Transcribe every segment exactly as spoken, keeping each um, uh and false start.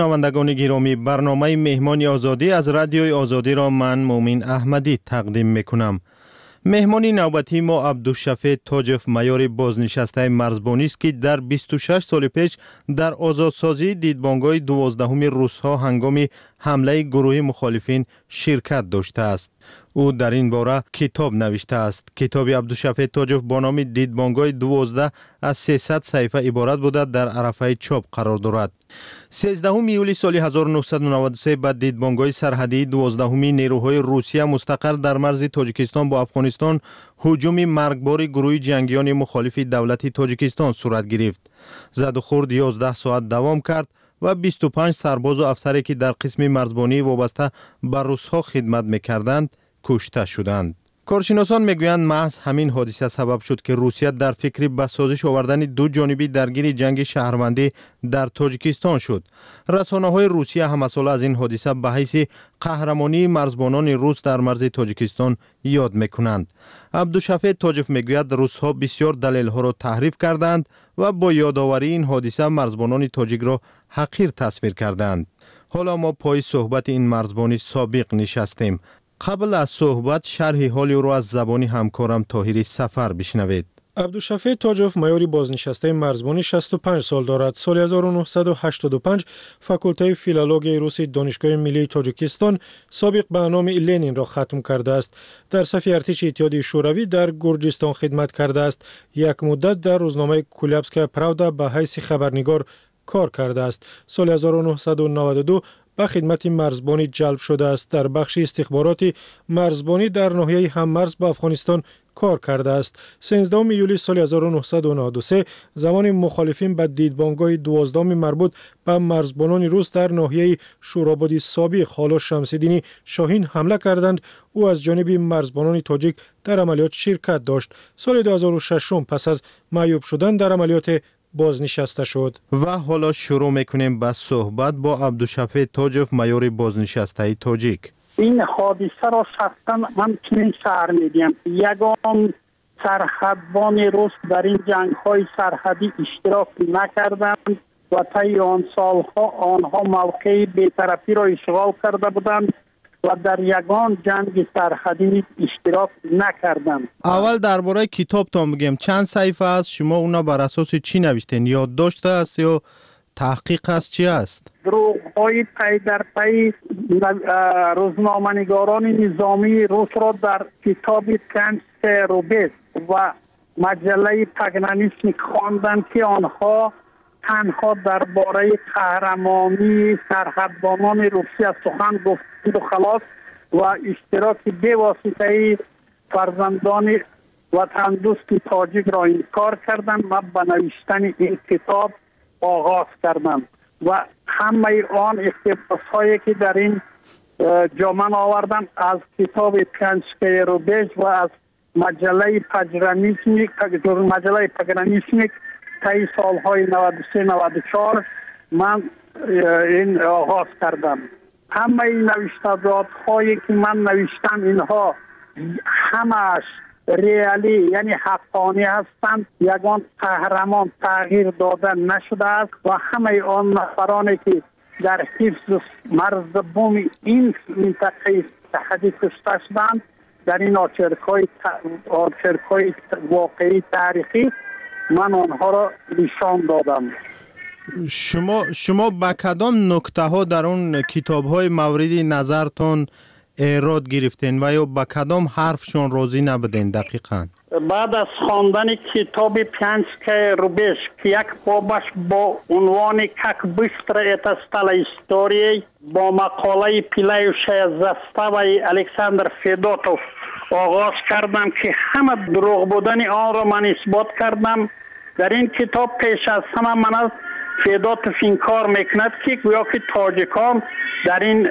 شنوندگان گرامی، برنامه مهمان آزادی از رادیوی آزادی را من مومین احمدی تقدیم میکنم. مهمان نوبتی ما عبدالشفیع تاجف مایور بازنشسته مرزبانی است که در بیست و شش سال پیش در آزادسازی دیدبانگاه دوازدهم روس‌ها هنگام حمله گروه مخالفین شرکت داشته است. او در این باره کتاب نوشته است. کتاب عبدالشفیع تاجف با نام دیدبانگاه دوازده از سیصد صفحه عبارت بوده در عرفه چاپ قرار دارد. سیزدهم ایولی سال هزار و نهصد و نود و سه بعد دیدبانگاه سرحدی دوازدهمی نیروهای روسیه مستقر در مرز تاجیکستان با افغانستان هجوم مرگبار گروه جنگیان مخالف دولت تاجیکستان صورت گرفت. زد و خورد یازده ساعت دوام کرد و بیست و پنج سرباز و افسری که در قسم مرزبانی وابسته به روس‌ها خدمت می‌کردند کشته شدند. کارشناسان میگویند محض همین حادثه سبب شد که روسیه در فکر به سازش آوردن دو جانبی درگیر جنگ شهروندی در تاجیکستان شد. رسانه‌های روسیه هم مسئله از این حادثه به حیث قهرمانی مرزبانان روس در مرز تاجیکستان یاد میکنند. عبدالشفیع تاجف میگوید روس‌ها بسیار دلایل‌ها را تحریف کردند و با یادآوری این حادثه مرزبانان تاجیک را حقیر تصویر کردند. حالا ما پای صحبت این مرزبانی سابق نشستیم. قبل از صحبت شرح حال او را از زبان همکارم طاهری سفر بشنوید. عبدالشفیع تاجف مایوری بازنشسته مرزبانی شصت و پنج سال دارد. سال هزار و نهصد و هشتاد و پنج فاکولته فیلولوژی روسی دانشگاه ملی تاجیکستان سابق به نام لنین را ختم کرده است. در صف ارتش اتحادیه شوروی در گرجستان خدمت کرده است. یک مدت در روزنامه کولابسکایا پراودا به حیث خبرنگار کار کرده است. سال هزار و نهصد و نود و دو به خدمت مرزبانی جلب شده است. در بخش استخباراتی مرزبانی در ناحیه هممرز با افغانستان کار کرده است. سیزدهم ایولی سال هزار و نهصد و نود و سه زمان مخالفین به دیدبانگاه دوازدهم مربوط به مرزبانان روس در ناحیه شورابادی سابق حالا شمس‌الدین شاهین حمله کردند. او از جانب مرزبانان تاجیک در عملیات شرکت داشت. سال دو هزار و شش پس از معیوب شدن در عملیات بازنشسته شد. و حالا شروع میکنیم با صحبت با عبدالشفیع تاجف مایور بازنشسته تاجیک. این حادثه را شخصا من چنین شعر میدیم: یگان سرحدبان روس در این جنگ های سرحدی اشتراک نکردند و طی آن سالها آنها موقع بی‌طرفی را اشغال کرده بودند و در یگان جنگ سرحدی اشتراک نکردند. اول درباره کتابتان بگیم، چند صفحه است؟ شما اونا بر اساس چی نوشتین؟ یادداشت است یا تحقیق است؟ چی است؟ دروغ‌های پی در پی روزنامه‌نگاران نظامی روس را در کتاب کنس روبز و مجله پگنانیسم خواندند که آنها تنها درباره قهرمانی سرحدبانان روسیه سخن گفتند و خلاص و اشتراک بی‌واسطه فرزندان وطن دوست تاجیک را انکار کردند و به نوشتن این کتاب آغاز کردند و همه آن اقتباس‌هایی که در این جامعه آوردند از کتاب پنسکای روبیج و از مجله پگرانیسمیک مجله پگرانیسمیک طی سالهای نود و سه نود و چهار من این آغاز کردم. همه این نوشته‌هایی که من نوشتم اینها همش ریالی یعنی حقانی هستند. یگان قهرمان تغییر داده نشده است و همه آن نفرانی که در حفظ مرز بوم این منطقه سرحدی کشته شدند در این آچرک‌های آچرک‌های واقعی تاریخی من آنها را نشان دادم. شما شما به کدام نکته ها در اون کتاب های موردی نظرتون ایراد گرفتین و یا به کدام حرفشون راضی نبودین دقیقاً؟ بعد از خواندن کتاب پنسکای روبیج که یک بابش با عنوان «Как быстро это стало историей» با مقاله پیلایوشای زستاوی الکساندر فدوتوف آغاز کردم که همه دروغ بودن آن را من اثبات کردم. در این کتاب پیش از همه من از فدوتوف انکار میکند که گویا که تاجیکان در این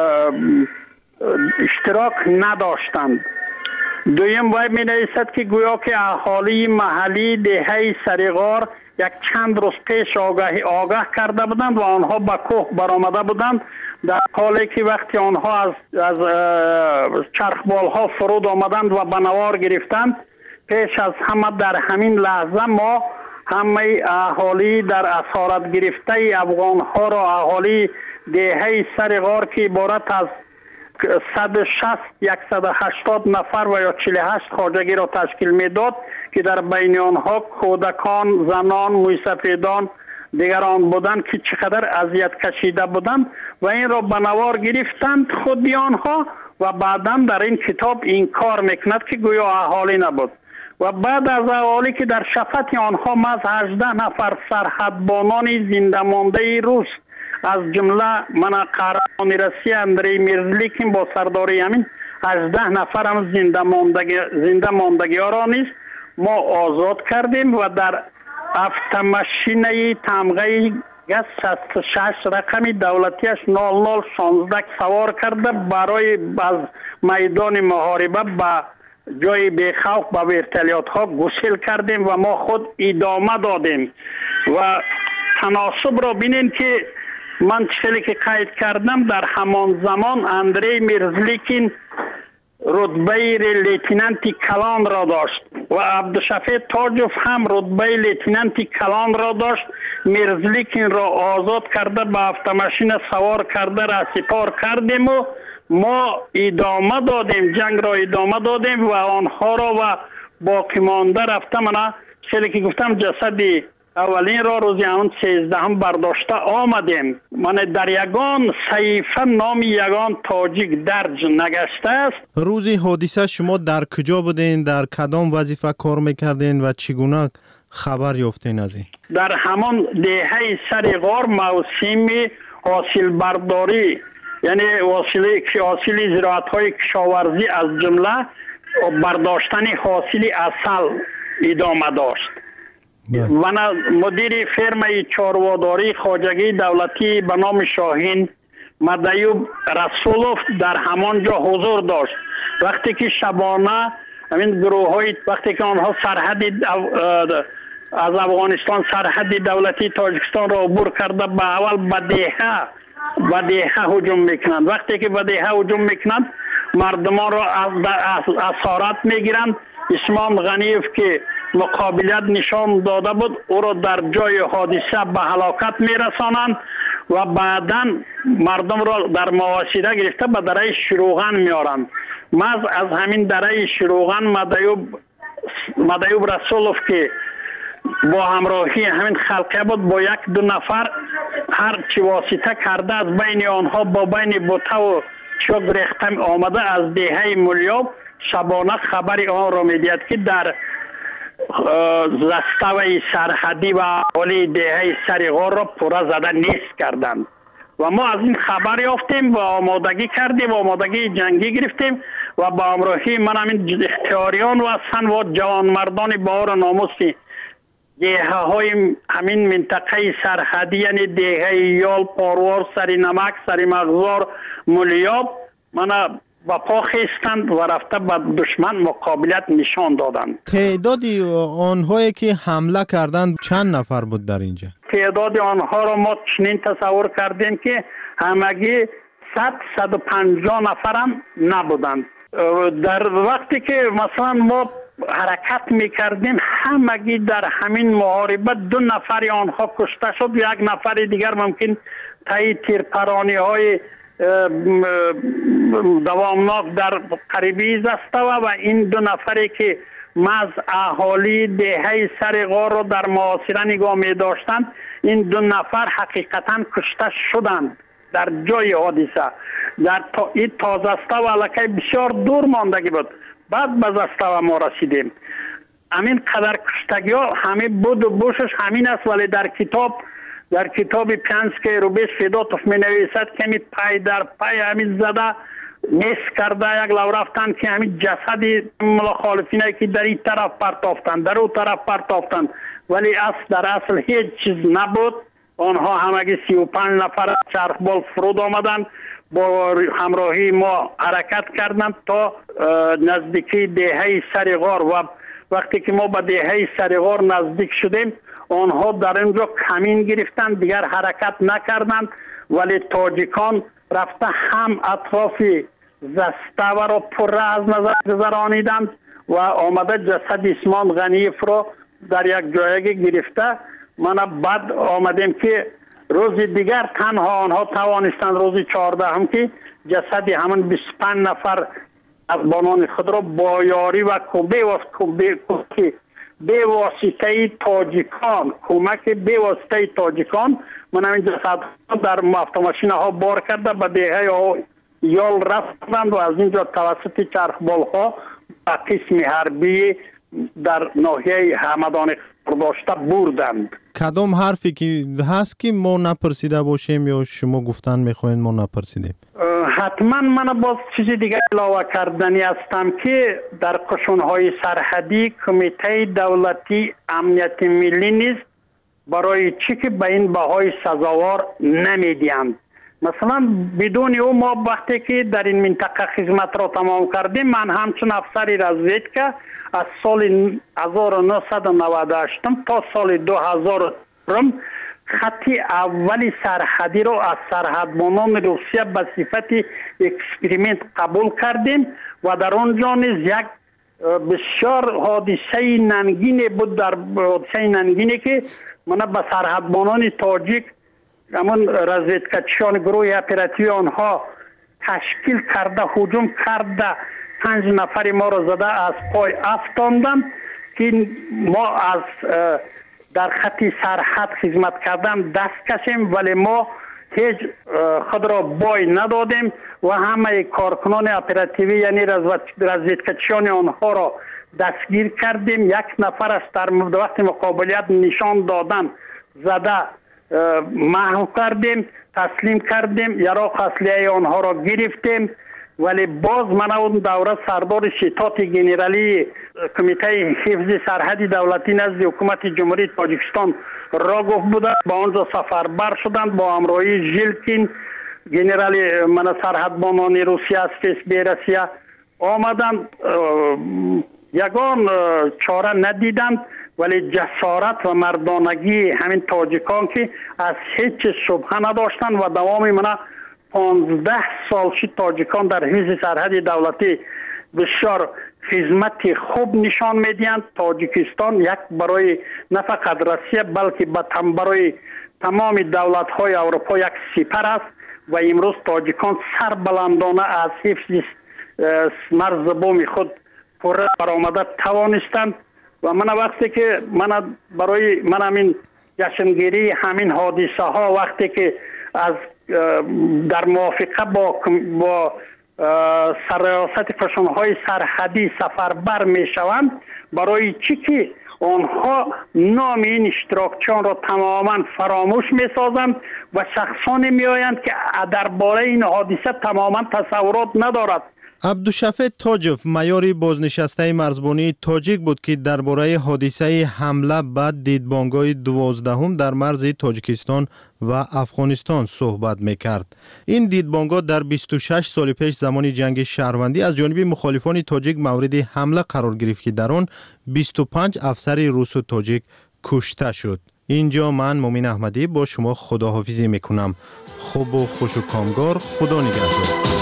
اشتراک نداشتند. دویم وی می نویسد که گویا که اهالی محلی دهه سریغار یک چند روز پیش آگاه آگاه کرده بودند و آنها به کوه برآمده بودند، در حالی که وقتی آنها از از چرخبال ها فرود آمدند و به نوار گرفتند، پیش از همه در همین لحظه ما همه اهالی در اسارت گرفته افغان ها را، اهالی دهه سر غار که عبارت از صد و شصت صد و هشتاد نفر و یا چهل و هشت خواجگی را تشکیل میداد که در بین آنها کودکان، زنان، موسفیدان دیگران بودند که چقدر اذیت کشیده بودند و این را به نوار گرفتند خودی آنها و بعدا در این کتاب این کار میکند که گویا اهالی نبود. و بعد از اهالی که در شفت آنها ماز هجده نفر سرحدبانان زنده مانده روس از جمله من قهرمان روسیه اندری میرزلیکین با سرداری همین هجده نفر هم زنده ماندگی زنده ماندگی ها را نیست ما آزاد کردیم و در автомашинаи тамғаи газ шаст و شش رقمی دولتیش نود نود شانزده سوار کرده برای از میدان محاربه به جای بیخوف به ورتالیات ها گسیل کردیم و ما خود ادامه دادیم. و تناسب را بینید که من چیزی که قید کردم در همان زمان اندری میرزلیکین رتبه لیتنانتی کلان را داشت و عبدالشفیع تاجوف هم رتبه لیتنانتی کلان را داشت. میرزلیکین را آزاد کرده به автомашین سوار کرده را سپار کردیم و ما ادامه دادیم، جنگ را ادامه دادیم و آنها را و باقی مانده رفته من چیزی که گفتم جسدی اولین را روزی همون سیزدهم برداشته آمدیم. من در یگان صحیفه نام یگان تاجیک درج نگشته است. روزی حادثه شما در کجا بودین؟ در کدام وظیفه کار میکردین و چگونه خبر یافتین از این؟ در همان دهه سر غار موسم حاصل برداری، یعنی حاصل حاصل زراعت های کشاورزی از جمله برداشتن حاصل اصل ادامه داشت. من مدیر فرمای چارواداری خواجگی دولتی به نام شاهین مدیوب رسولوف در همانجا حضور داشت. وقتی که شبانه همین گروه های وقتی که آنها سرحد از افغانستان سرحد دولتی تاجیکستان را عبور کرده به اول به دیهه به دیهه هجوم میکنند. وقتی که به دیهه هجوم میکنند مردمان را از اسارت میگیرند. عثمان غنیف که مقابلیت نشان داده بود او را در جای حادثه به هلاکت میرسانند و بعدا مردم را در محاصره گرفته به دره شروغن میارند. ماز از همین دره شروغن مدیوب مدیوب رسولوف که با همراهی همین خلقه بود با یک دو نفر هر چی واسطه کرده از بین آنها با بین بوته و چوب ریختم آمده از دیهه ملیاب شبانه خبری آن را میدید که در زستوی سرحدی و اولی دیهه سریغار را پورا زده نیست کردند و ما از این خبر یافتیم و آمادگی کردیم و آمادگی جنگی گرفتیم و با همراهی من همین اختیاریان و سن و جوان مردان بار ناموسی دیهه های همین منطقه سرحدی یعنی دیهه یال، پاروار، سری نمک، سری مغزار، ملیاب من با پا خیستند و رفته به دشمن مقابلت نشان دادند. تعدادی آنهایی که حمله کردند چند نفر بود در اینجا؟ تعداد آنها را ما چنین تصور کردیم که همگی صد صد و پنجاه نفر هم نبودند. در وقتی که مثلا ما حرکت میکردیم همگی در همین محاربت دو نفر آنها کشته شد، یک نفر دیگر ممکن تایی تیرپرانی های دوامناک در قریبی زسته و این دو نفری که ماز اهالی دهه سر غار را در محاصره نگاه می داشتند این دو نفر حقیقتا کشته شدند در جای حادثه. در تا این تا زسته و علاقه بسیار دور ماندگی بود. بعد به زسته و ما رسیدیم. همین قدر کشتگی ها همین بود و بوشش همین است، ولی در کتاب در کتاب پینسکی روبیش فیداتوف می نویسد که همین پای در پای همین زده نیست کرده یک لو رفتن که همین جسدی مخالفین که در این طرف پرتافتند در اون طرف پرتافتند ولی اصل در اصل هیچ چیز نبود. آنها همگی سی و پنج نفر چرخبال فرود آمدند با همراهی ما حرکت کردند تا نزدیکی دیهه سریغار و وقتی که ما به دیهه سریغار نزدیک شدیم آنها در اینجا کمین گرفتند دیگر حرکت نکردند ولی تاجیکان رفته هم اطراف زستاور را پر از نظر گذرانیدند و آمده جسد عثمان غنیف را در یک جایگی گرفته. من بعد آمدیم که روز دیگر تنها آنها توانستند روز چهارده هم که جسد همان بیست و پنج نفر از بانان خود را با یاری و به واسطه تاجیکان کمک به واسطه تاجیکان من همین جسد در автомاشین ها بار کرده به دهه یال رفتند و از اینجا توسط چرخبال ها به قسم حربی در ناحیه همدان داشته بردند. کدام حرفی که هست که ما نپرسیده باشیم یا شما گفتن میخواین ما نپرسیدیم؟ حتما من باز چیز دیگه علاوه کردنی هستم که در قشونهای سرحدی کمیته دولتی امنیت ملی نیست برای چی که به این بهای سزاوار نمیدیند. مثلا بدون او ما وقتی که در این منطقه خدمت را تمام کردیم من همچون افسری رزویدکا از سال هزار و نهصد و نود و هشت تا سال دو هزار خط اولی سرحدی را از سرحدبانان روسیه به صفت اکسپریمنت قبول کردیم و در آنجا نیز یک بسیار حادثه ننگینی بود. در حادثه ننگینی که من به سرحدبانان تاجیک همون رزیدکچیان گروه اپراتیوی آنها تشکیل کرده هجوم کرده پنج نفر ما را زده از پای افتاندن که ما از در خط سرحد خدمت کردن دست کشیم ولی ما هیچ خود را بای ندادیم و همه کارکنان اپراتیوی یعنی رزیدکچیان آنها را دستگیر کردیم. یک نفر است در وقت مقابلیت نشان دادن زده محو کردیم تسلیم کردیم یراق اصلیه آنها را گرفتیم ولی باز من اون دوره سردار شتات گنرالی کمیته حفظ سرحدی دولتی نزد حکومت جمهوری تاجیکستان را گفت بودند با آنجا سفربر شدند با همراهی ژیلکین گنرالی من سرحدبانان روسیه از فیس بیرسیه آمدند. یگان چاره ندیدند ولی جسارت و مردانگی همین تاجیکان که از هیچ شبهه نداشتند و دوام من پانزده سال شد تاجیکان در حفظ سرحد دولتی بسیار خدمت خوب نشان میدهند. تاجیکستان یک برای نه فقط روسیه بلکه برای تمام دولت های اروپا یک سپر است و امروز تاجیکان سربلندانه از حفظ مرز بوم خود پر برآمده توانستند و من وقتی که من برای من همین جشنگیری همین حادثه ها وقتی که از در موافقه با با سرریاست قشونهای سرحدی سفربر می شوند برای چی که آنها نام این اشتراکچیان را تماما فراموش می سازند و شخصانی می آیند که درباره این حادثه تماما تصورات ندارد. عبدالشفیع تاجف مایور بازنشسته مرزبانی تاجیک بود که درباره حادثه حمله به دیدبانگاه دوازدهم در مرز تاجیکستان و افغانستان صحبت میکرد. این دیدبانگاه در بیست و شش سال پیش زمان جنگ شهروندی از جانب مخالفان تاجیک مورد حمله قرار گرفت که در آن بیست و پنج افسر روس و تاجیک کشته شد. اینجا من مومین احمدی با شما خداحافظی میکنم. خوب و خوش و کامگار. خدا نگهدار.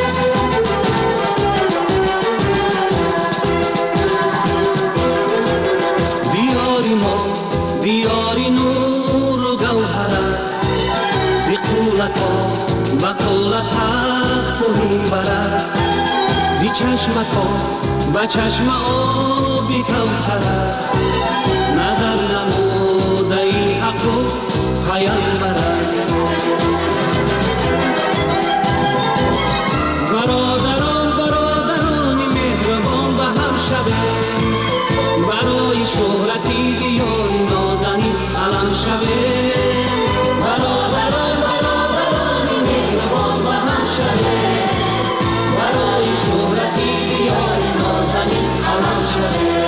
دیاری نور و گوهر است زی قولتا بقول تخت و منبر است زی چشمتا به چشم آبی کوثر است نظر نموده ای حق و پیامبر است. برادران برادران مهربان به هم شوه برای شهرتی دیاری نازنی علم شوه. برادران برادران مهربان به هم شوه برای شهرتی دیاری نازنی علم شوه.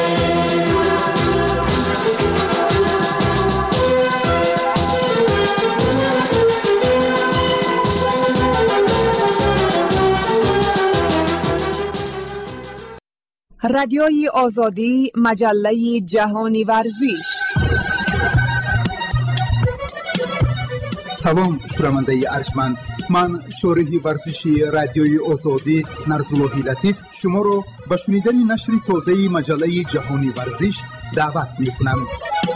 رادیوی آزادی مجله جهانی ورزش. سلام شنونده ارجمند، من شارح ورزشی رادیوی آزادی نرزاللهی لطیف شما را به شنیدن نشر تازه مجله جهانی ورزش دعوت می کنم.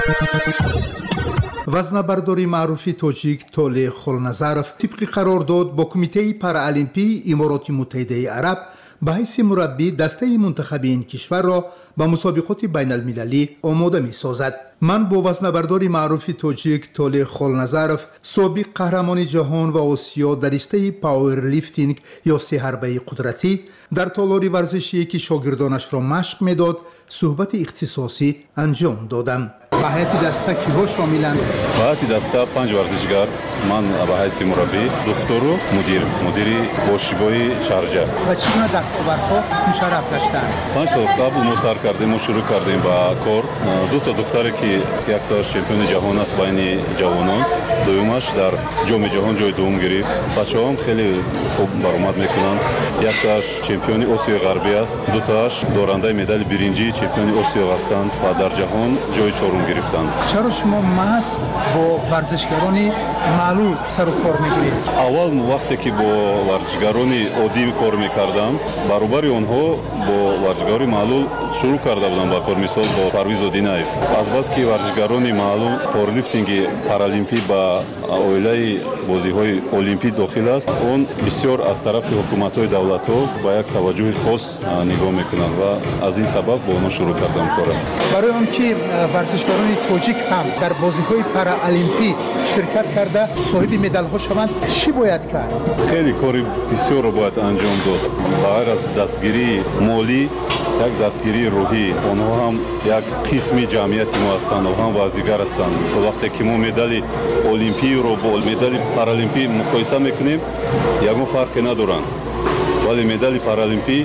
вазнабардори маъруфи тоҷик Толе Холназаров тибқи қарордод бо Кумитаи Параолимпии Имороти Муттаҳидаи Араб ба ҳайси мураббӣ дастаи мунтахаби ин кишварро ба мусобиқоти байналмилалӣ омода месозад. ман бо вазнабардори маъруфи тоҷик Толе Холназаров, собиқ қаҳрамони ҷаҳон ва Осиё дар риштаи пауэрлифтинг ё сеҳарбаи қудратӣ, дар толори варзишие ки шогирдонашро машқ медод, суҳбати ихтисосӣ анҷом додам. ба ҳайати даста киҳо шомиланд? ба ҳайати даста панҷ варзишгар, ман ба ҳайси мураббӣ, духтору мудир, мудири бошгоҳи Шарҷа. ва чӣ гуна дастовардҳо мушарраф гаштанд? панҷ сол қабл мо сар кардем, мо шурӯъ кардем ба кор. ду та духтаре ки якташ чемпиони ҷаҳон аст байни ҷавонон, дуюмаш дар ҷоми ҷаҳон ҷои дуввум гирифт. бачаҳоам хеле хуб баромад мекунанд. якташ чемпиони Осиёи ғарбӣ аст, дутааш дорандаи медали биринҷи чемпиони Осиё ҳастанд ва дар ҷаҳон ҷои чорум гирифтанд. чаро шумо маҳз бо варзишгарони маълул сару кор мегиред? аввал вақте ки бо варзишгарони оддӣ кор мекардам, баробари онҳо бо варзишгарони маълул шурӯъ карда будам ба кор. мисол бо Парвиз Одинаев. азбаски варзишгарони маълул пауэрлифтинги паралимпӣ ба оилаи бозиҳои олимпӣ дохил аст, он бисёр аз тарафи ҳукуматҳои давлатҳо ба як таваҷҷӯҳи хос нигоҳ мекунанд ва аз ин сабаб бо онҳо шурӯъ кардам кора. барои он ки варзишгарони тоҷик ҳам дар бозиҳои параолимпӣ ширкат карда соҳиби медалҳо шаванд, чӣ бояд кард? хеле кори бисёрро бояд анҷом дод. ба ғайр аз дастгирии молӣ, як дастгирии рӯҳӣ, онҳо ҳам як қисми ҷамъияти мо ҳастанд, онҳо ҳам варзишгар ҳастанд. мисол вақте ки мо медали олимпиро бо медали паралимпӣ муқоиса мекунем, ягон фарқе надоранд, вале медали паралимпӣ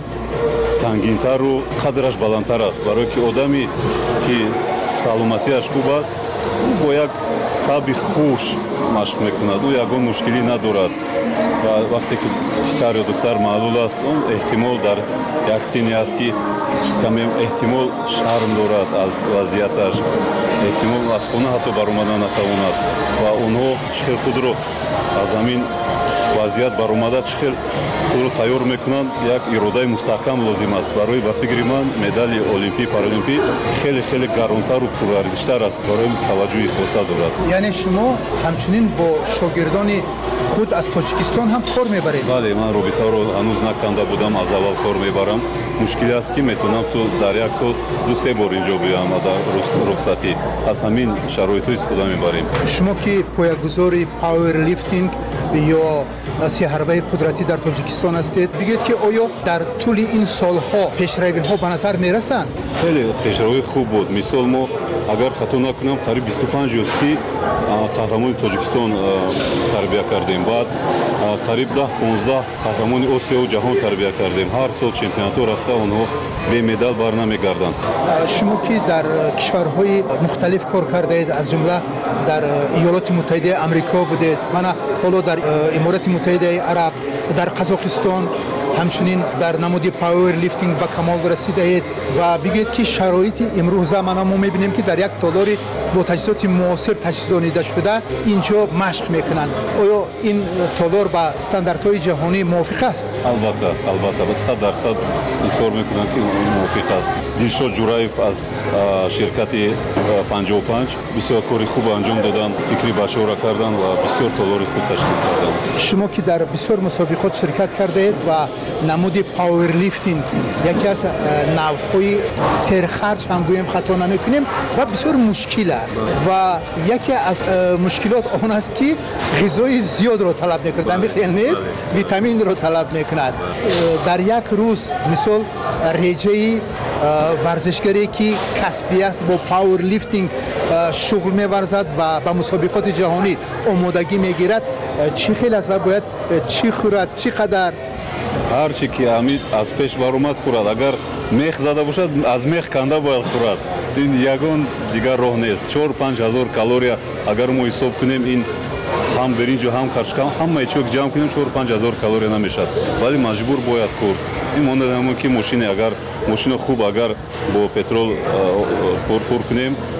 сангинтару қадраш баландтар аст, барое ки одаме ки саломатиаш хуб аст, бо як таби хуш машқ мекунад, ӯ ягон мушкилӣ надорад. ва вақте ки писар ё духтар маълул аст, он эҳтимол дар як синне аст ки каме эҳтимол шарм дорад аз вазъияташ, эҳтимол аз хона ҳатто баромадан натавонад ва онҳо чӣ хел худро аз ҳамин вазъият баромада чӣ хел худро тайёр мекунанд, як иродаи мустаҳкам лозим аст. барои ба фикри ман медали олимпӣ паралимпӣ хеле хеле гаронтару пурарзиштар аст, барои таваҷҷӯҳи хоса дорад. яъне шумо ҳамчунин бо шогирдони худ аз Тоҷикистон ҳам кор мебаред? бале, ман робитаро ҳанӯз наканда будам, аз аввал кор мебарам. мушкиле аст ки метавонам ту дар як сол ду се бор инҷо биям ва дар рухсатӣ. аз ҳамин шароитҳо истифода мебарем. шумо ки поягузори пауэрлифтинг ё сеҳарбаи қудратӣ дар Тоҷикистон ҳастед, бигӯед ки оё дар тӯли ин солҳо пешравиҳо ба назар мерасанд? хеле пешравии хуб буд. мисол мо агар хато накунам қариб бисту панҷ ё си қаҳрамони Тоҷикистон тарбия кардем. баъд қариб даҳ понздаҳ қаҳрамони Осиёу ҷаҳон тарбия кардем. ҳар сол чемпионатҳо рафта онҳо бе медал бар намегарданд. шумо ки дар кишварҳои мухталиф кор кардаед, аз ҷумла дар иёлоти муттаҳидаи амрико будед, мана ҳоло дар иморати муттаҳидаи араб, дар Қазоқистон, ҳамчунин дар намуди пауэрлифтинг ба камол расидаед ва бигӯед ки шароити имрӯза мана мо мебинем ки дар як толори бо таҷҳизоти муосир таҷҳизонида шуда инҷо машқ мекунанд. оё ин толор ба стандартҳои ҷаҳонӣ мувофиқ аст? албатта, албатта, сад дарсад изҳор мекунам ки мувофиқ аст. Дилшод Ҷураев аз ширкати панҷоҳу панҷ бисёр кори хуб анҷом доданд, фикри бачаҳоро карданд ва бисёр толори худ ташкил карданд. шумо ки дар бисёр мусобиқот ширкат кардаед ва намуди пауэрлифтинг яке аз навъҳои серхарҷ ҳам гӯем хато намекунем ва бисёр мушкил аст ва яке аз мушкилот он аст ки ғизои зиёдро талаб мекунад, амихел нест, витаминро талаб мекунад. дар як рӯз мисол реҷаи варзишгаре ки касбӣ аст бо пауэрлифтинг шуғл меварзад ва ба мусобиқоти ҷаҳонӣ омодагӣ мегирад, чӣ хел аст ва бояд чӣ хӯрад, чӣ қадар? ҳар чӣ ки ҳамид аз пеш баромад хӯрад, агар мех зада бошад аз мех канда бояд хӯрад. ин ягон дигар роҳ нест. чор панҷ ҳазор калория агар мо ҳисоб кунем, ин ҳам биринҷу ҳам карчка ҳамаи чиро ки ҷамъ кунем чор панҷ ҳазор калория намешад, вале маҷбур бояд хӯрд. ин монад ҳамон ки мошине агар мошино хуб агар бо петрол пур кунем,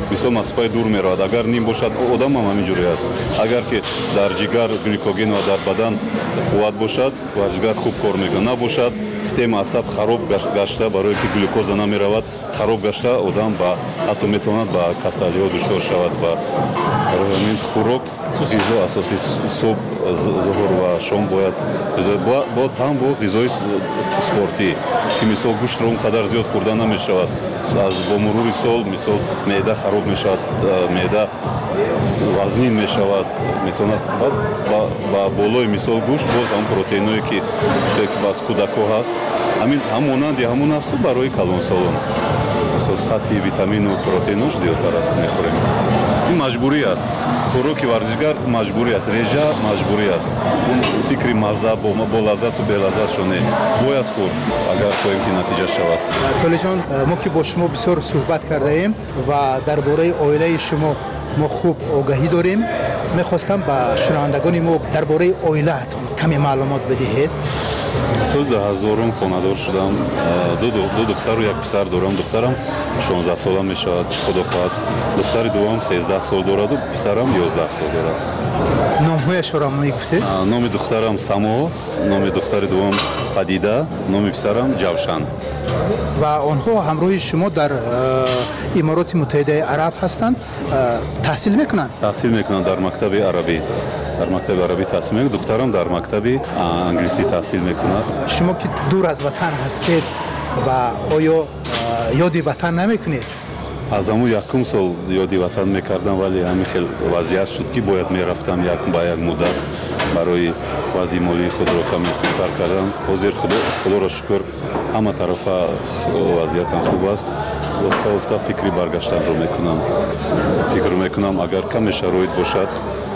бисёр масофаи дур меравад. Агар ним бошад, одам ҳам ҳамин ҷуре аст. Агар ки дар ҷигар гликоген ва дар бадан қувват бошад, варзишгар хуб кор мекунад. Набошад, система асаб хароб гашта, барое ки глюкоза намеравад, хароб гашта одам ба ҳатто метавонад ба касалиҳо дучор шавад. Ба барои ҳамин хӯрок, ғизо асоси субҳ, зуҳур ва шом бояд бод ҳам бо ғизои спортӣ, ки мисол гӯштро он қадар зиёд хӯрда намешавад. аз бо мурури сол мисол меъда хароб мешавад, меъда вазнин мешавад, метавонад ба болои мисол гӯшт боз ҳам протеиное ки баз кӯдако ҳаст, ҳамин ҳам монанди ҳамон асту барои калонсолон. Мисол сатҳи витамину протеинош зиёдтар аст мехӯрем. ин маҷбурӣ аст. хӯроки варзишгар маҷбурӣ аст, режа маҷбурӣ аст. он фикри мазза бо лаззату белаззатшо не бояд хӯрд, агар хоҳем ки натиҷа шавад. толиҷон, мо ки бо шумо бисёр суҳбат кардаем ва дар бораи оилаи шумо мо хуб огаҳӣ дорем. мехостам ба шунавандагони мо дар бораи оилаатон каме маълумот бидиҳед. соли ду ҳазорум хонадор шудам. ду духтару як писар дорам. духтарам шонздаҳ сола мешавад, худо хоҳад. духтари дуввам сенздаҳ сол дораду писарам ёздаҳ сол дорад. номҳояшро мегуфтед? номи духтарам Само, номи духтари дуввам Падида, номи писарам Ҷавшан. ва онҳо ҳамроҳи шумо дар имороти муттаҳидаи араб ҳастанд, таҳсил мекунанд? таҳсил мекунанд дар мактаби арабӣ. дар мактаби арабӣ таҳсил мекунад. духтарам дар мактаби англисӣ таҳсил мекунад. шумо ки дур аз ватан ҳастед ва оё ёди ватан намекунед? аз ҳамун якум сол ёди ватан мекардам, вале ҳамин хел вазъият шуд ки бояд мерафтам як ба як муддат барои вазъи молии худро каме хубтар кардан. ҳозир худоро шукр ҳама тарафа вазъиятам хуб аст. оста оста фикри баргаштанро мекунам. фикр мекунам агар каме шароит бошад,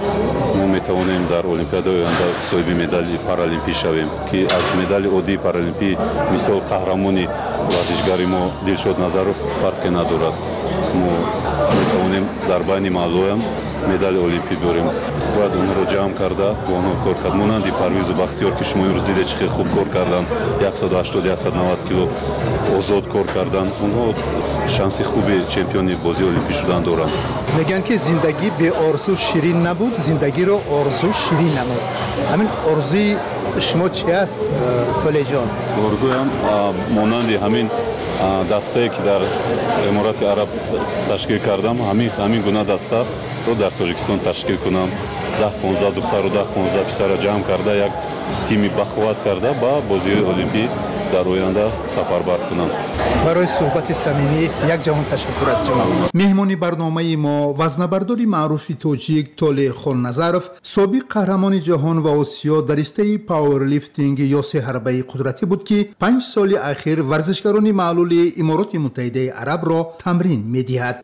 мо метавонем дар олимпиадаи оянда соҳиби медали паралимпӣ шавем, ки аз медали оддии паралимпӣ мисол қаҳрамони варзишгари мо Дилшод Назаров фарқе надорад. мо метавонем дар байни маҳаллоям медали олимпӣ биёрем. бояд онҳоро ҷамъ карда бо онҳо кор кард. монанди Парвизу Бахтиёр ки шумо имрӯз дидед чӣ хел хуб кор кардан, яксад ҳаштод яксад навад кило озод кор кардан. онҳо шанси хуби чемпиони бозии олимпӣ шудан доранд. мегӯянд ки зиндагӣ беорзу ширин набуд, зиндагиро орзу ширин намуд. ҳамин орзуи шумо чи аст, толеҷон? орзуям монанди ҳамин дастае ки дар эморати араб ташкил кардам, ҳамин гуна дастаро дар тоҷикистон ташкил кунам. даҳ понздаҳ духтару даҳ понздаҳ писара ҷамъ карда як тими бақувват карда ба бозиҳои олимпӣ дар оянда сафарбар кунам. барои суҳбати самимӣ як ҷаҳон ташаккур аз шумо. меҳмони барномаи мо вазнабардори маъруфи тоҷик Толеъ Хонназаров, собиқ қаҳрамони ҷаҳон ва Осиё дар ристаи пауэрлифтинг ёсе ҳарбаи қудратӣ буд ки панҷ соли ахир варзишгарони маълули Имороти Муттаҳидаи Арабро тамрин медиҳад.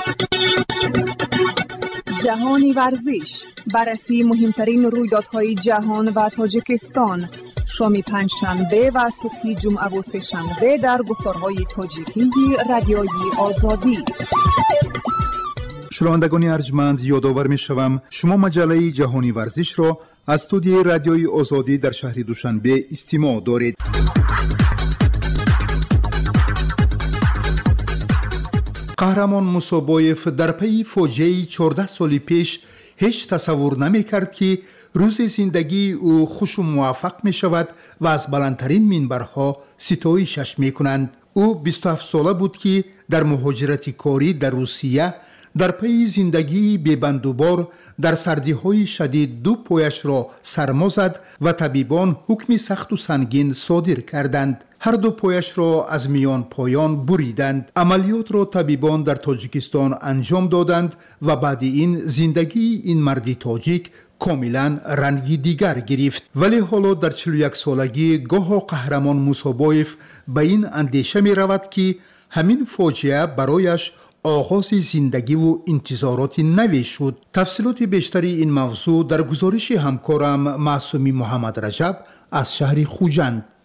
جهانی ورزش، بررسی مهمترین رویدادهای جهان و تاجیکستان، شام پنجشنبه و صبح جمعه و سه‌شنبه در گفتارهای تاجیکی رادیوی آزادی. شنوندگان ارجمند، یادآور می‌شوم شما مجله جهانی ورزش را از استودیوی رادیوی آزادی در شهر دوشنبه استماع دارید. قهرمان موسیبایف در پی فاجعه چهارده سال پیش هیچ تصور نمی‌کرد که روز زندگی او خوش و موفق می‌شود و از بلندترین منبرها ستایشش می‌کنند. او بیست و هفت ساله بود که در مهاجرت کاری در روسیه در پی زندگی بی‌بندوبار در سردی‌های شدید دو پایش را سرما زد و طبیبان حکم سخت و سنگین صادر کردند. هر دو پایش را از میان پایان بریدند. عملیات را طبیبان در تاجیکستان انجام دادند و بعد این زندگی این مرد تاجیک کاملا رنگی دیگر گرفت. ولی حالا در چهل و یک سالگی گاه قهرمان موسیبایف به این اندیشه می رود که همین فاجعه برایش آغاز زندگی و انتظارات نوی شد. تفصیلات بیشتری این موضوع در گزارش همکارم معصومی محمد رجب از شهر خوجند.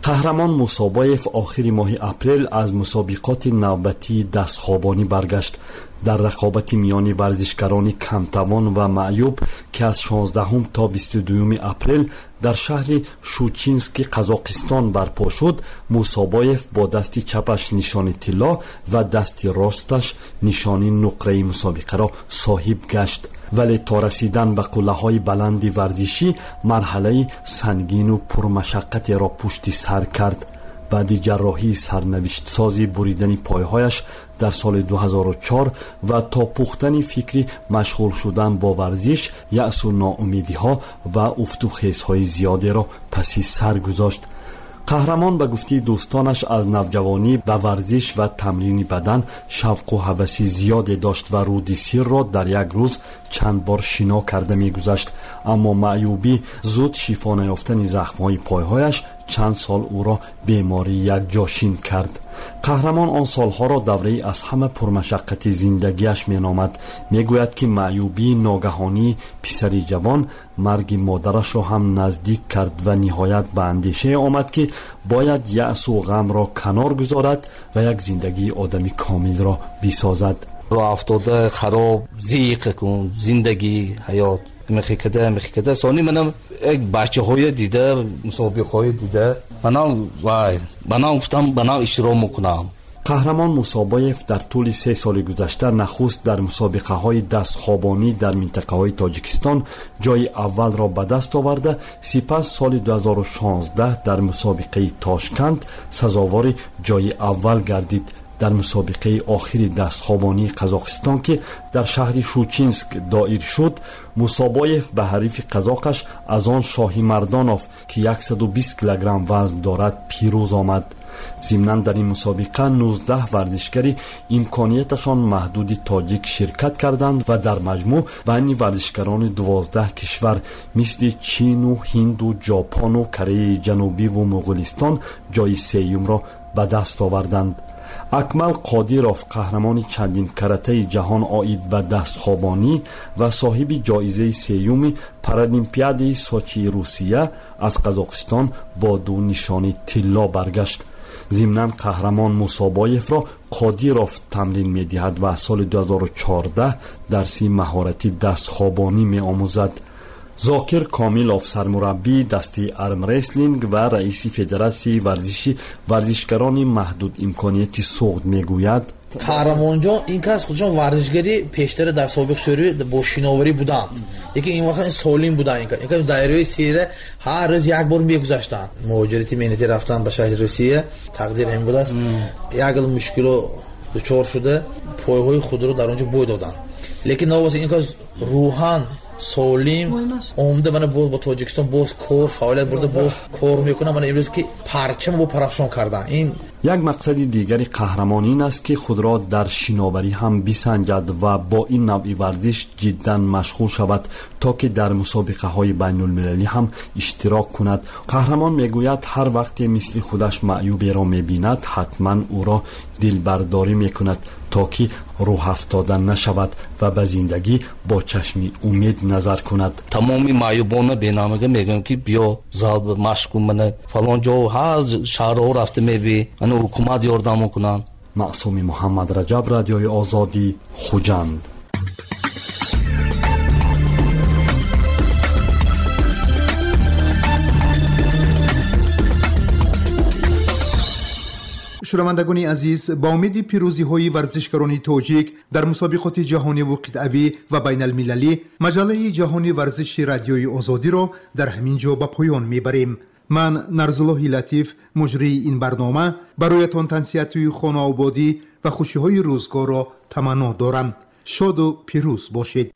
قهرمان موسابایف آخر ماه اپریل از مسابقات نوبتی دستخوابانی برگشت. در رقابت میان ورزشکاران کمتوان و معیوب که از شانزدهم تا بیست و دوم اپریل در شهر شوچینسک قزاقستان برپا شد، موسابایف با دست چپش نشان طلا و دست راستش نشان نقره مسابقه را صاحب گشت، ولی تا رسیدن به قله‌های بلند ورزشی مرحله سنگین و پرمشقت را پشت سر کرد. بعد جراحی سرنوشت سازی بریدن پایهایش در سال دو هزار و چهار و تا پختن فکری مشغول شدن با ورزش، یأس و ناامیدی ها و افت و خیز های زیاده را پس سر گذاشت. قهرمان به گفته دوستانش از نوجوانی به ورزش و تمرین بدن شوق و هوس زیادی داشت و رود سیر را در یک روز چند بار شنا کرده می‌گذشت، اما معیوبی زود شفا نیافتن زخم‌های پایهایش چند سال او را بیماری یک جاشین کرد. قهرمان آن سالها را دوره از همه پرمشقت زندگیش می‌نامد. میگوید که معیوبی ناگهانی پسری جوان مرگ مادرش را هم نزدیک کرد و نهایت به اندیشه آمد که باید یأس و غم را کنار گذارد و یک زندگی آدمی کامل را بسازد. راه افتاده خراب زیق کن زندگی حیات میخکده میخکده سانی منم یک بچه های دیده مسابقه های دیده منم وای منم گفتم منم اشتراک میکنم. قهرمان موسابایف در طول سه سال گذشته نخست در مسابقه های دستخوابانی در منطقه های تاجیکستان جای اول را به دست آورده، سپس سال دو هزار و شانزده در مسابقه تاشکند سزاوار جای اول گردید. در مسابقه آخری دستخوابانی قزاقستان که در شهر شوچینسک دایر شد، موسابایف به حریف قزاقش از آن شاهی مردانوف که صد و بیست کیلوگرم وزن دارد پیروز آمد. ضمناً در این مسابقه نوزده ورزشکاری امکانیتشان محدود تاجیک شرکت کردند و در مجموع بین ورزشکاران دوازده کشور مثل چین و هند و ژاپن و کره جنوبی و مغولستان جای سوم را به دست آوردند. اکمل قادیروف قهرمان چندین کرته جهان آید به دستخوابانی و صاحب جایزه سوم پارالیمپیاد سوچی روسیه از قزاقستان با دو نشان طلا برگشت. ضمناً قهرمان موسابایف را قادیروف تمرین می‌دهد و سال دو هزار و چهارده درس مهارتی دستخوابانی می‌آموزد. زاکر کامیلوف سرمربی دسته ارم ریسلینگ و رئیس فدراسیون ورزشی ورزشکاران محدود امکانیتی سوخت میگوید قهرمانجا این کس خودشان ورزشگری پیشتر در سابق شوری با شیناوری بودند، یکی این وقت سالم بودن. این که دایره سیره هر روز یک بار میگذاشتن مهاجرتی مهنتی رفتن به شهر روسیه. تقدیر هم بود است یک مشکل دچار شده پایه‌های خود رو در اونجا بوی دادن، لیکن واسه این کس روحان سالم اومده من باز با تاجیکستان باز کور فعالیت برده باز کور میکنه. من امروز که پرچم با پرافشان کردن. این یک مقصد دیگری قهرمان این است که خود را در شناوری هم بسنجد و با این نوع ورزش جدا مشغول شود تا که در مسابقه های بین المللی هم اشتراک کند. قهرمان میگوید هر وقت مثل خودش معیوبی را میبیند حتما او را دلبرداری میکند تا که روح افتاده نشود و به زندگی با چشم امید نظر کند. تمامی معیوبان بینامه میگم که بیا زال مشق کن، فلان جا هر شهر رفته میبی من حکومت یاردم کنن. معصوم محمد رجب، رادیوی آزادی، خوجند. شنوندگان عزیز، با امید پیروزی های ورزشکاران تاجیک در مسابقات جهانی و قطعی و بین المللی، مجله جهانی ورزش رادیوی آزادی را در همین جا به پایان میبریم. من نرزالله لطیف مجری این برنامه برایتان تنصیحات خانه آبادی و خوشی های روزگار را تمنا دارم. شاد و پیروز باشید.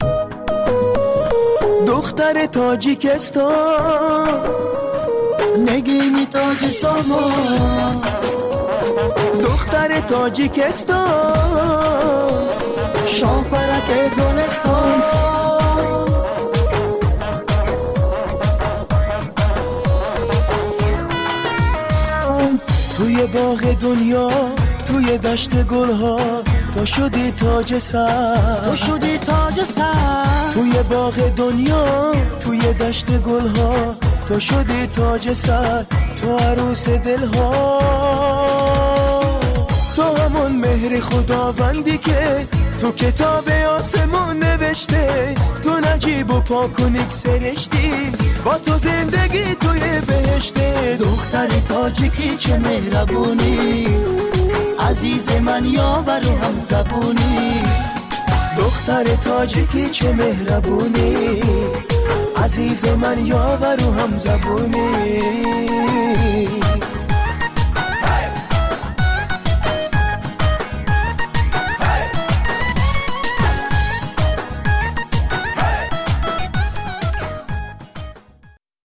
دختر تاجیکستان نگینی تاج سامان، دختر تاجیکستان شاه پرک گلستان، توی باغ دنیا توی دشت گلها تو شدی تاج سر، تو شدی تاج سر، توی باغ دنیا توی دشت گلها تو شدی تاج سر، تو عروس دلها، تو همون مهر خداوندی که تو کتاب آسمون نوشته، تو نجیب و پاکونیک سرشتی، با تو زندگی توی بهشته. دختر تاجیکی چه مهربونی، عزیز من یاور و هم زبونی. دختر تاجیکی چه مهربونی، عزیز من یاور و هم زبونی.